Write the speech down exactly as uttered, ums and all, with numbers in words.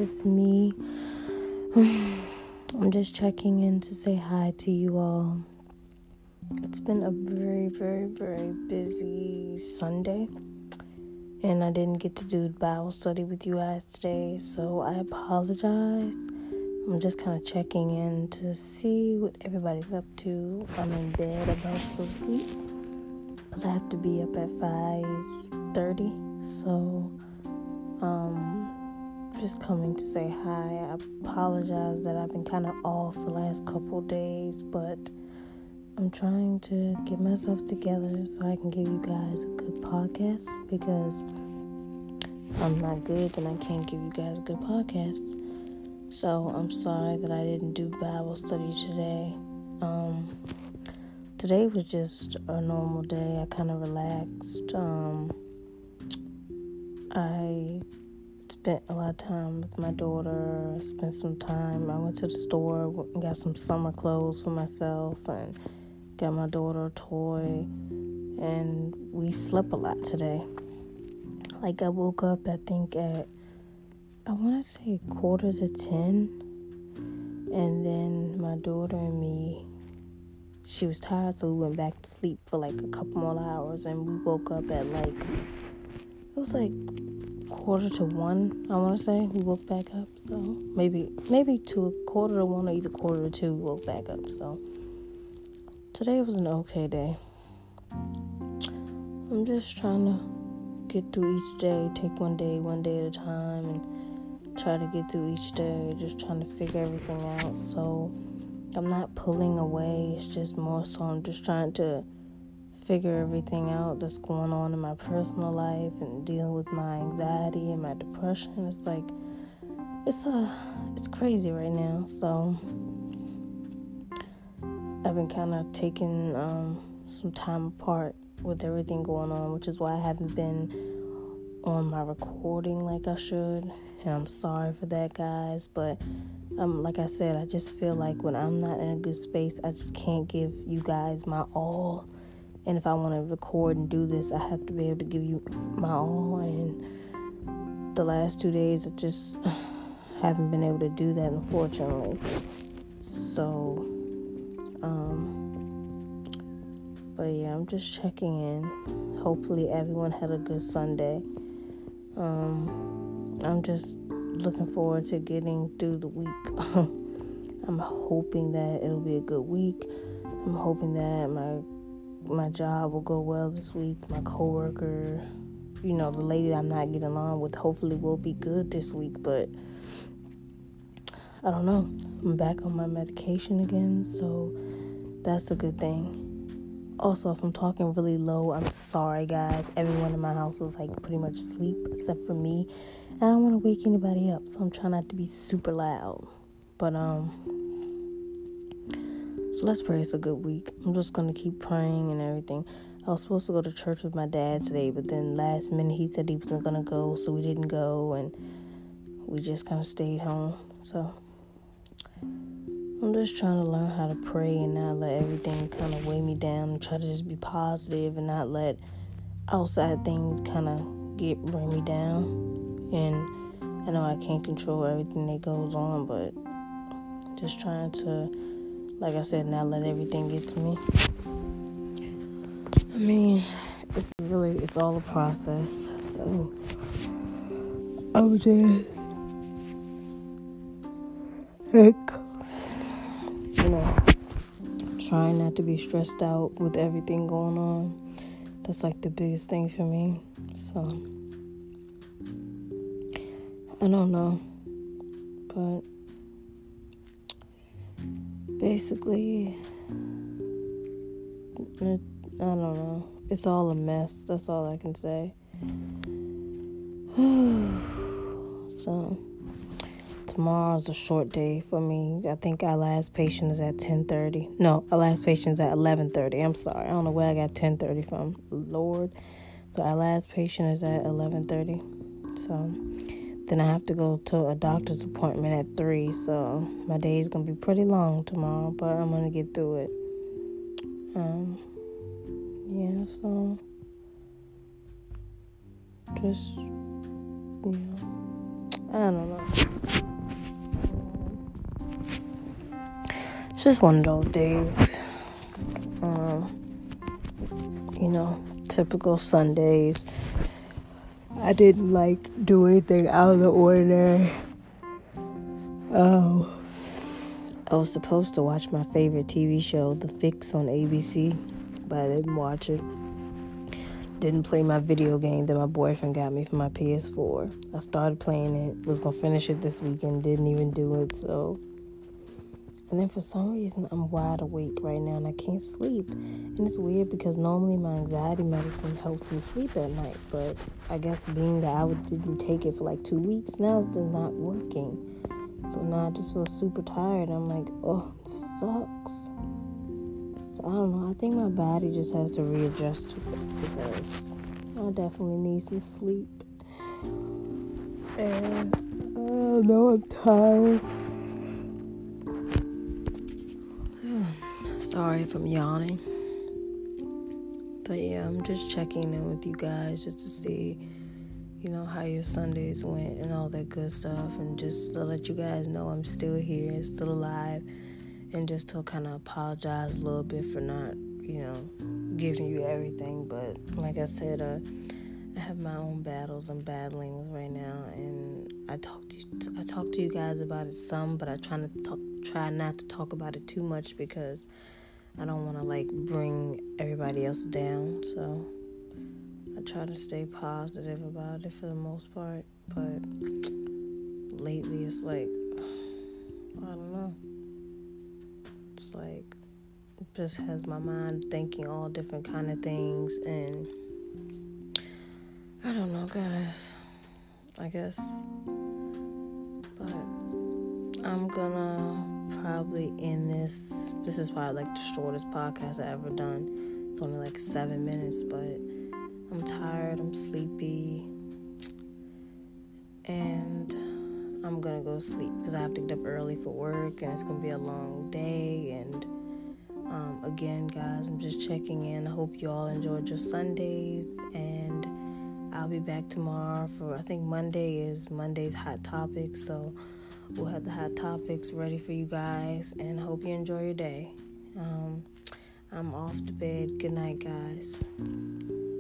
it's me. I'm just checking in to say hi to you all. It's been a very, very, very busy Sunday, and I didn't get to do Bible study with you guys today, so I apologize. I'm just kind of checking in to see what everybody's up to. I'm in bed, about to go to sleep, because I have to be up at five thirty, so, um... just coming to say hi. I apologize that I've been kind of off the last couple days, but I'm trying to get myself together so I can give you guys a good podcast, because if I'm not good, then I can't give you guys a good podcast. So I'm sorry that I didn't do Bible study today. Um, today was just a normal day. I kind of relaxed. Um, I spent a lot of time with my daughter, spent some time. I went to the store and got some summer clothes for myself and got my daughter a toy, and we slept a lot today. Like, I woke up, I think, at, I want to say quarter to ten, and then my daughter and me, she was tired, so we went back to sleep for like a couple more hours, and we woke up at like, it was like quarter to one, I want to say, we woke back up. So maybe maybe to a quarter to one or either quarter to two, we woke back up. So today was an okay day. I'm just trying to get through each day, take one day one day at a time, and try to get through each day, just trying to figure everything out. So I'm not pulling away, it's just more so I'm just trying to figure everything out that's going on in my personal life and dealing with my anxiety and my depression. It's like, it's a, it's crazy right now. So I've been kind of taking um, some time apart with everything going on, which is why I haven't been on my recording like I should. And I'm sorry for that, guys. But um, like I said, I just feel like when I'm not in a good space, I just can't give you guys my all. And if I want to record and do this, I have to be able to give you my all. And the last two days, I just haven't been able to do that, unfortunately. So, um, but yeah, I'm just checking in. Hopefully everyone had a good Sunday. Um, I'm just looking forward to getting through the week. I'm hoping that it'll be a good week. I'm hoping that my my job will go well this week. My coworker, you know, the lady I'm not getting along with, hopefully will be good this week. But I don't know. I'm back on my medication again, so that's a good thing. Also, if I'm talking really low, I'm sorry, guys. Everyone in my house is like pretty much asleep except for me, and I don't want to wake anybody up, so I'm trying not to be super loud. But um So let's pray it's a good week. I'm just going to keep praying and everything. I was supposed to go to church with my dad today, but then last minute he said he wasn't going to go, so we didn't go, and we just kind of stayed home. So I'm just trying to learn how to pray and not let everything kind of weigh me down, and try to just be positive and not let outside things kind of get bring me down. And I know I can't control everything that goes on, but just trying to, like I said, not let everything get to me. I mean, it's really, it's all a process. So, I'm just, like, you know, trying not to be stressed out with everything going on. That's like the biggest thing for me. So, I don't know. But basically, it, I don't know. It's all a mess. That's all I can say. So, tomorrow's a short day for me. I think our last patient is at ten thirty. No, our last patient is at eleven thirty. I'm sorry. I don't know where I got ten thirty from. Lord. So, our last patient is at eleven thirty. So, then I have to go to a doctor's appointment at three. So, my day is going to be pretty long tomorrow, but I'm going to get through it. Um... Yeah, so just, you know, I don't know. It's just one of those days. Um, you know, typical Sundays. I didn't like do anything out of the ordinary. Oh, I was supposed to watch my favorite T V show, The Fix, on A B C, but I didn't watch it. Didn't play my video game that my boyfriend got me for my P S four. I started playing it, was going to finish it this weekend, didn't even do it, so. And then for some reason, I'm wide awake right now and I can't sleep. And it's weird because normally my anxiety medicine helps me sleep at night, but I guess being that I didn't take it for like two weeks now, it's not working. So now I just feel super tired. I'm like, oh, this sucks. So I don't know. I think my body just has to readjust to it because I definitely need some sleep. And I know I'm tired. Sorry if I'm yawning. But yeah, I'm just checking in with you guys just to see, you know, how your Sundays went and all that good stuff. And just to let you guys know I'm still here, still alive. And just to kind of apologize a little bit for not, you know, giving you everything. But like I said, uh, I have my own battles I'm battling right now. And I talk to you, I talk to you guys about it some, but I try not to talk, try not to talk about it too much because I don't want to, like, bring everybody else down. So I try to stay positive about it for the most part. But lately it's like, I don't know. It's like, it just has my mind thinking all different kind of things. And I don't know, guys. I guess. But I'm gonna probably end this. This is probably like the shortest podcast I've ever done. It's only like seven minutes, but I'm tired, I'm sleepy, and I'm gonna go sleep because I have to get up early for work and it's gonna be a long day. And um, again, guys, I'm just checking in. I hope you all enjoyed your Sundays, and I'll be back tomorrow for, I think Monday is Monday's Hot Topics, so we'll have the hot topics ready for you guys, and I hope you enjoy your day. Um, I'm off to bed. Good night, guys.